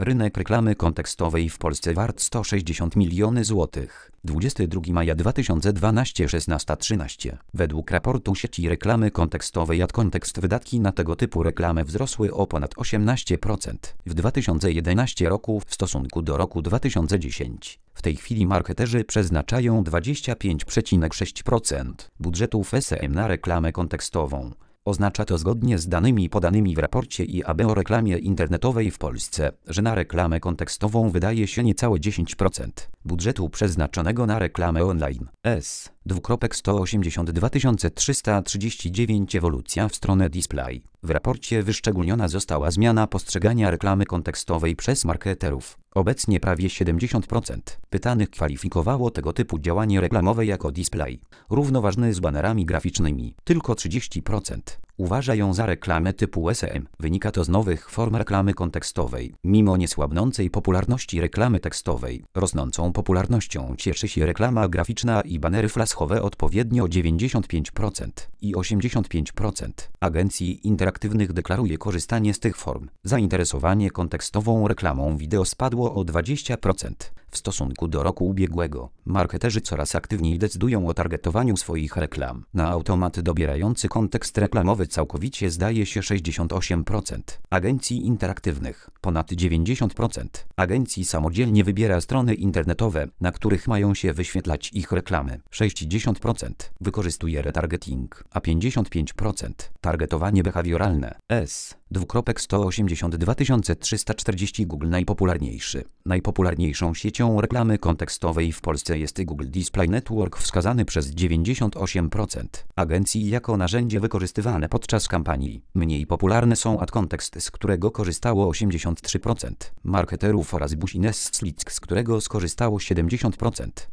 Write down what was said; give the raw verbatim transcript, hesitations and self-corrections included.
Rynek reklamy kontekstowej w Polsce wart sto sześćdziesiąt milionów złotych. dwudziestego drugiego maja dwa tysiące dwunastego szesnaście trzynaście. Według raportu sieci reklamy kontekstowej AdContext wydatki na tego typu reklamę wzrosły o ponad osiemnaście procent w dwa tysiące jedenastym roku w stosunku do roku dwa tysiące dziesiątego. W tej chwili marketerzy przeznaczają dwadzieścia pięć przecinek sześć procent budżetów S E M na reklamę kontekstową. Oznacza to zgodnie z danymi podanymi w raporcie I A B o reklamie internetowej w Polsce, że na reklamę kontekstową wydaje się niecałe dziesięć procent budżetu przeznaczonego na reklamę online. S. sto osiemdziesiąt dwa tysiące trzysta trzydzieści dziewięć Ewolucja w stronę display. W raporcie wyszczególniona została zmiana postrzegania reklamy kontekstowej przez marketerów. Obecnie prawie siedemdziesiąt procent pytanych kwalifikowało tego typu działanie reklamowe jako display, równoważny z banerami graficznymi. Tylko trzydzieści procent uważa ją za reklamę typu S E M. Wynika to z nowych form reklamy kontekstowej. Mimo niesłabnącej popularności reklamy tekstowej, rosnącą popularnością cieszy się reklama graficzna i banery flashowe odpowiednio dziewięćdziesiąt pięć procent i osiemdziesiąt pięć procent agencji interaktywnych deklaruje korzystanie z tych form. Zainteresowanie kontekstową reklamą wideo spadło o dwadzieścia procent w stosunku do roku ubiegłego. Marketerzy coraz aktywniej decydują o targetowaniu swoich reklam. Na automat dobierający kontekst reklamowy całkowicie zdaje się sześćdziesiąt osiem procent agencji interaktywnych, ponad dziewięćdziesiąt procent agencji samodzielnie wybiera strony internetowe, na których mają się wyświetlać ich reklamy. sześćdziesiąt procent wykorzystuje retargeting, a pięćdziesiąt pięć procent targetowanie behawioralne. S. sto osiemdziesiąt dwa tysiące trzysta czterdzieści Google najpopularniejszy. Najpopularniejszą siecią reklamy kontekstowej w Polsce jest Google Display Network wskazany przez dziewięćdziesiąt osiem procent agencji jako narzędzie wykorzystywane podczas kampanii. Mniej popularne są AdContext, z którego korzystało osiemdziesiąt trzy procent marketerów oraz Business Suite, z którego skorzystało siedemdziesiąt procent.